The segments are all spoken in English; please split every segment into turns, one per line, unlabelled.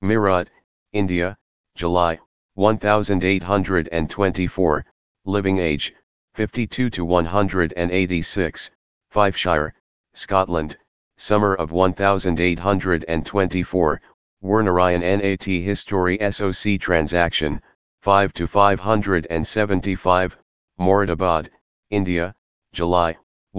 Meerut, India, July, 1824, living age, 52 to 186, Fifeshire, Scotland, summer of 1824, Wernerian Nat History SOC transaction, 5 to 575, Moradabad, India, July,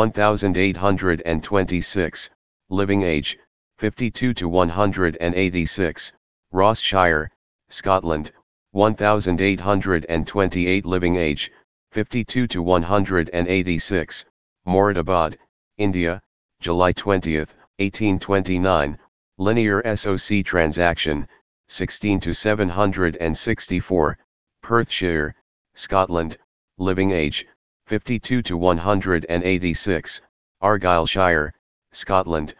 1826, living age, 52 to 186, Ross-shire, Scotland, 1828 living age, 52 to 186, Moradabad, India, July 20, 1829, linear SOC transaction, 16 to 764, Perthshire, Scotland, living age, 52 to 186, Argyllshire, Scotland,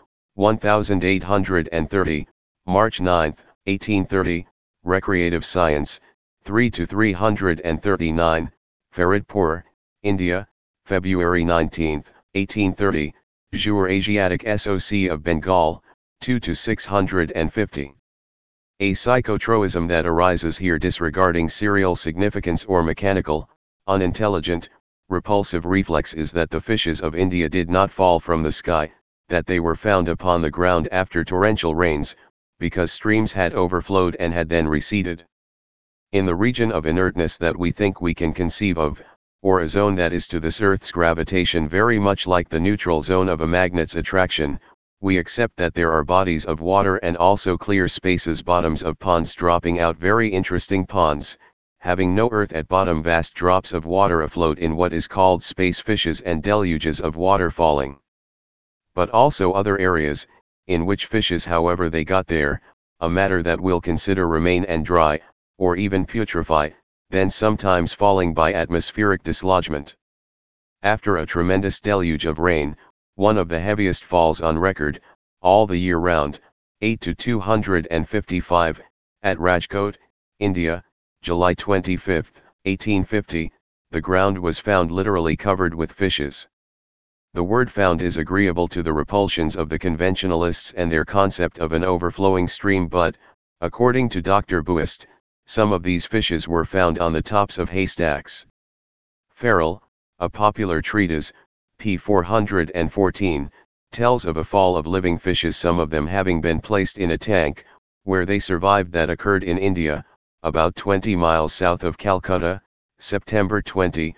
1830, March 9, 1830, Recreative Science, 3 to 339, Faridpur, India, February 19, 1830, Jour Asiatic SOC of Bengal, 2 to 650. A psychotroism that arises here disregarding serial significance or mechanical, unintelligent, repulsive reflex is that the fishes of India did not fall from the sky, that they were found upon the ground after torrential rains, because streams had overflowed and had then receded. In the region of inertness that we think we can conceive of, or a zone that is to this Earth's gravitation very much like the neutral zone of a magnet's attraction, we accept that there are bodies of water and also clear spaces, bottoms of ponds dropping out, very interesting ponds, having no earth at bottom, vast drops of water afloat in what is called space, fishes and deluges of water falling. But also other areas, in which fishes, however they got there, a matter that we'll consider, remain and dry, or even putrefy, then sometimes falling by atmospheric dislodgement. After a tremendous deluge of rain, one of the heaviest falls on record, all the year round, 8 to 255, at Rajkot, India, July 25, 1850, the ground was found literally covered with fishes. The word found is agreeable to the repulsions of the conventionalists and their concept of an overflowing stream, but, according to Dr. Buist, some of these fishes were found on the tops of haystacks. Farrell, a popular treatise, p. 414, tells of a fall of living fishes, some of them having been placed in a tank, where they survived, that occurred in India, about 20 miles south of Calcutta, September 20,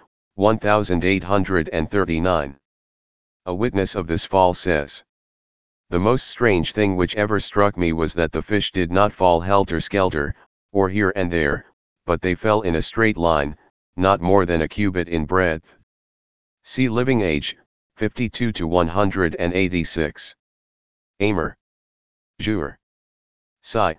1839. A witness of this fall says, "The most strange thing which ever struck me was that the fish did not fall helter-skelter, or here and there, but they fell in a straight line, not more than a cubit in breadth." See living age, 52 to 186. Amer. Jour. Sci.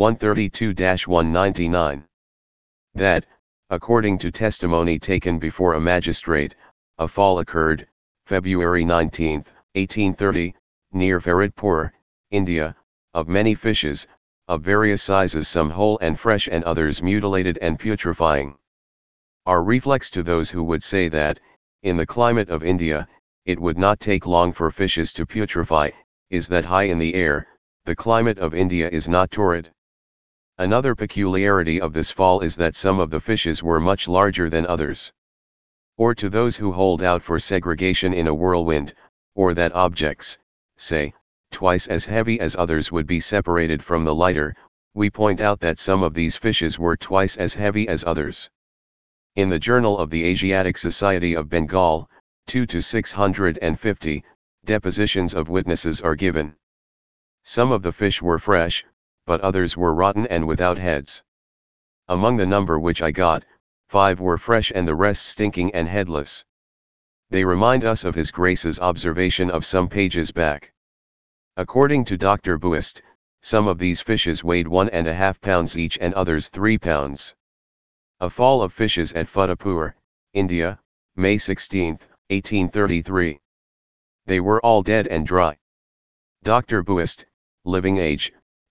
132-199. That, according to testimony taken before a magistrate, a fall occurred, February 19, 1830, near Faridpur, India, of many fishes, of various sizes, some whole and fresh and others mutilated and putrefying. Our reflex to those who would say that, in the climate of India, it would not take long for fishes to putrefy, is that high in the air, the climate of India is not torrid. Another peculiarity of this fall is that some of the fishes were much larger than others. Or to those who hold out for segregation in a whirlwind, or that objects, say, twice as heavy as others would be separated from the lighter, we point out that some of these fishes were twice as heavy as others. In the Journal of the Asiatic Society of Bengal, 2 to 650, depositions of witnesses are given. Some of the fish were fresh, but others were rotten and without heads. Among the number which I got, 5 were fresh and the rest stinking and headless. They remind us of His Grace's observation of some pages back. According to Dr. Buist, some of these fishes weighed 1.5 pounds each and others 3 pounds. A fall of fishes at Futtehpur, India, May 16, 1833. They were all dead and dry. Dr. Buist, living age,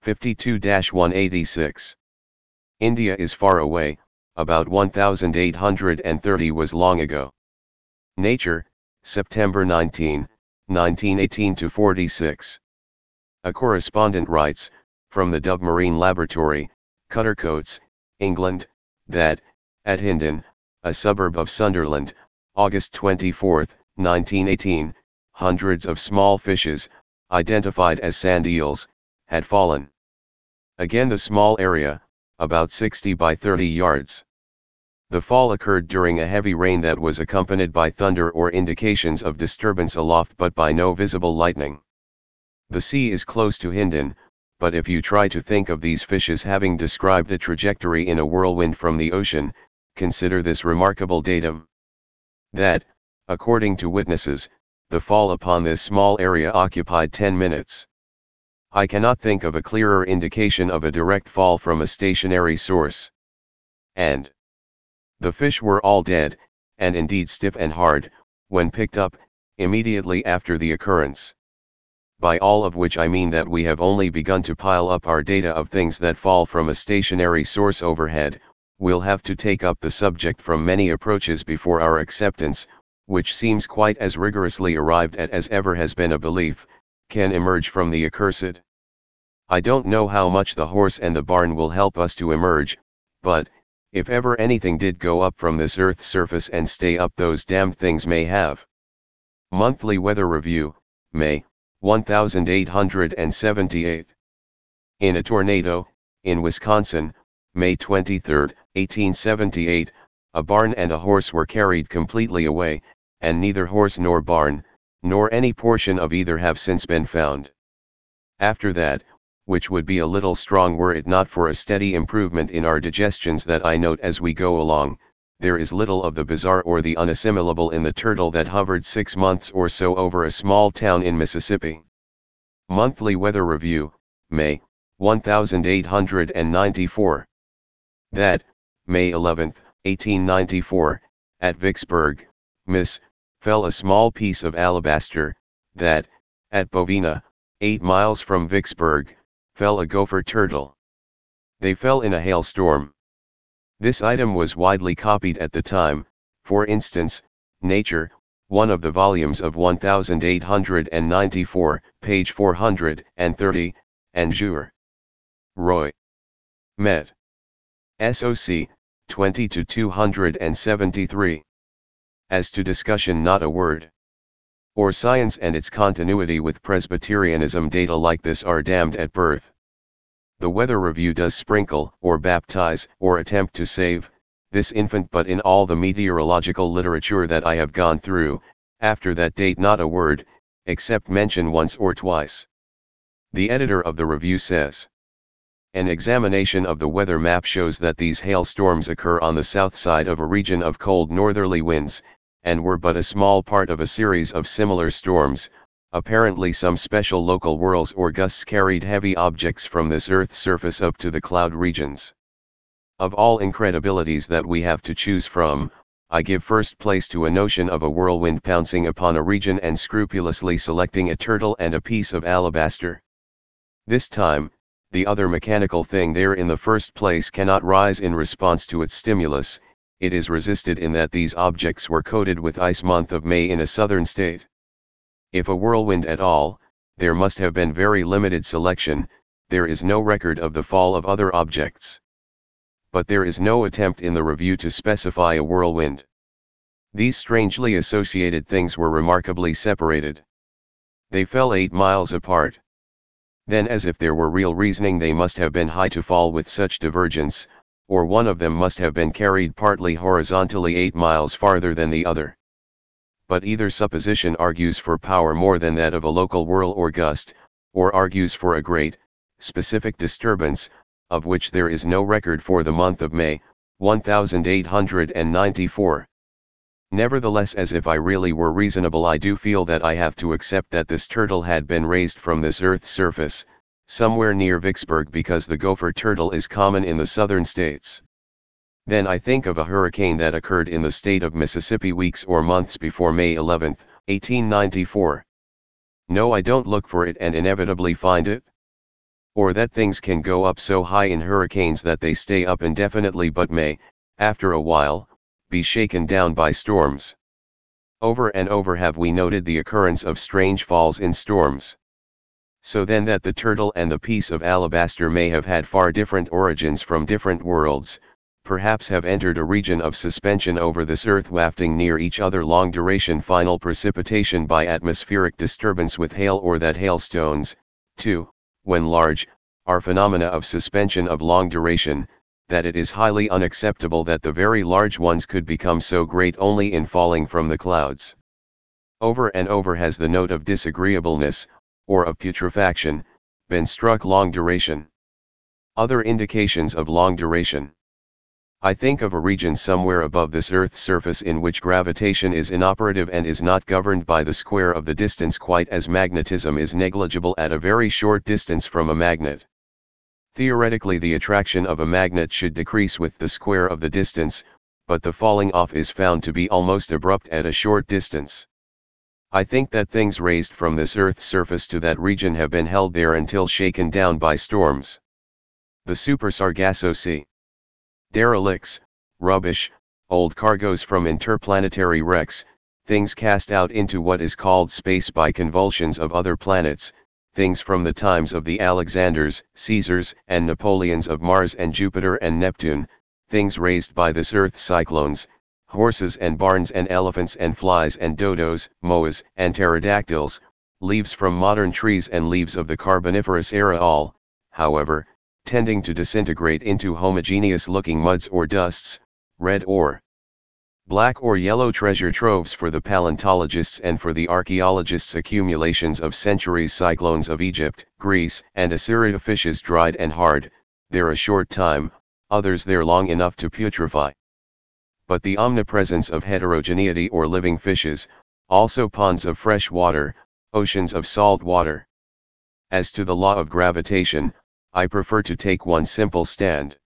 52-186. India is far away, about 1830 was long ago. Nature, September 19, 1918-46. A correspondent writes, from the Dove Marine Laboratory, Cuttercoats, England, that, at Hindon, a suburb of Sunderland, August 24, 1918, hundreds of small fishes, identified as sand eels, had fallen. Again the small area, about 60 by 30 yards. The fall occurred during a heavy rain that was accompanied by thunder or indications of disturbance aloft but by no visible lightning. The sea is close to Hindon, but if you try to think of these fishes having described a trajectory in a whirlwind from the ocean, consider this remarkable datum. That, according to witnesses, the fall upon this small area occupied 10 minutes. I cannot think of a clearer indication of a direct fall from a stationary source. And the fish were all dead, and indeed stiff and hard, when picked up, immediately after the occurrence. By all of which I mean that we have only begun to pile up our data of things that fall from a stationary source overhead. We'll have to take up the subject from many approaches before our acceptance, which seems quite as rigorously arrived at as ever has been a belief, can emerge from the accursed. I don't know how much the horse and the barn will help us to emerge, but, if ever anything did go up from this earth's surface and stay up, those damned things may have. Monthly Weather Review, May, 1878. In a tornado, in Wisconsin, May 23, 1878, a barn and a horse were carried completely away, and neither horse nor barn, nor any portion of either have since been found. After that, which would be a little strong were it not for a steady improvement in our digestions that I note as we go along, there is little of the bizarre or the unassimilable in the turtle that hovered 6 months or so over a small town in Mississippi. Monthly Weather Review, May, 1894. That, May 11, 1894, at Vicksburg, Miss, fell a small piece of alabaster. That, at Bovina, 8 miles from Vicksburg, fell a gopher turtle. They fell in a hailstorm. This item was widely copied at the time. For instance, Nature, one of the volumes of 1894, page 430, and Jour. Roy. Met. SOC, 20-273. As to discussion, not a word. Or science and its continuity with Presbyterianism, data like this are damned at birth. The Weather Review does sprinkle, or baptize, or attempt to save, this infant, but in all the meteorological literature that I have gone through, after that date not a word, except mention once or twice. The editor of the review says, an examination of the weather map shows that these hailstorms occur on the south side of a region of cold northerly winds, and were but a small part of a series of similar storms. Apparently some special local whirls or gusts carried heavy objects from this earth's surface up to the cloud regions. Of all incredibilities that we have to choose from, I give first place to a notion of a whirlwind pouncing upon a region and scrupulously selecting a turtle and a piece of alabaster. This time, the other mechanical thing there in the first place cannot rise in response to its stimulus. It is resisted in that these objects were coated with ice month of May in a southern state. If a whirlwind at all, there must have been very limited selection. There is no record of the fall of other objects. But there is no attempt in the review to specify a whirlwind. These strangely associated things were remarkably separated. They fell 8 miles apart. Then, as if there were real reasoning, they must have been high to fall with such divergence, or one of them must have been carried partly horizontally 8 miles farther than the other. But either supposition argues for power more than that of a local whirl or gust, or argues for a great, specific disturbance, of which there is no record for the month of May, 1894. Nevertheless, as if I really were reasonable, I do feel that I have to accept that this turtle had been raised from this earth's surface, somewhere near Vicksburg, because the gopher turtle is common in the southern states. Then I think of a hurricane that occurred in the state of Mississippi weeks or months before May 11, 1894. No, I don't look for it and inevitably find it. Or that things can go up so high in hurricanes that they stay up indefinitely but may, after a while, be shaken down by storms. Over and over have we noted the occurrence of strange falls in storms. So then that the turtle and the piece of alabaster may have had far different origins from different worlds, perhaps have entered a region of suspension over this earth wafting near each other long duration final precipitation by atmospheric disturbance with hail, or that hailstones, too, when large, are phenomena of suspension of long duration, that it is highly unacceptable that the very large ones could become so great only in falling from the clouds. Over and over has the note of disagreeableness, or of putrefaction, been struck long duration. Other indications of long duration. I think of a region somewhere above this earth's surface in which gravitation is inoperative and is not governed by the square of the distance, quite as magnetism is negligible at a very short distance from a magnet. Theoretically, the attraction of a magnet should decrease with the square of the distance, but the falling off is found to be almost abrupt at a short distance. I think that things raised from this earth's surface to that region have been held there until shaken down by storms. The Super Sargasso Sea. Derelicts, rubbish, old cargoes from interplanetary wrecks, things cast out into what is called space by convulsions of other planets, things from the times of the Alexanders, Caesars, and Napoleons of Mars and Jupiter and Neptune, things raised by this earth's cyclones, horses and barns and elephants and flies and dodos, moas and pterodactyls, leaves from modern trees and leaves of the Carboniferous era, all, however, tending to disintegrate into homogeneous-looking muds or dusts, red or black or yellow treasure troves for the paleontologists and for the archaeologists, accumulations of centuries, cyclones of Egypt, Greece, and Assyria, fishes dried and hard, there a short time, others there long enough to putrefy. But the omnipresence of heterogeneity or living fishes, also ponds of fresh water, oceans of salt water. As to the law of gravitation, I prefer to take one simple stand.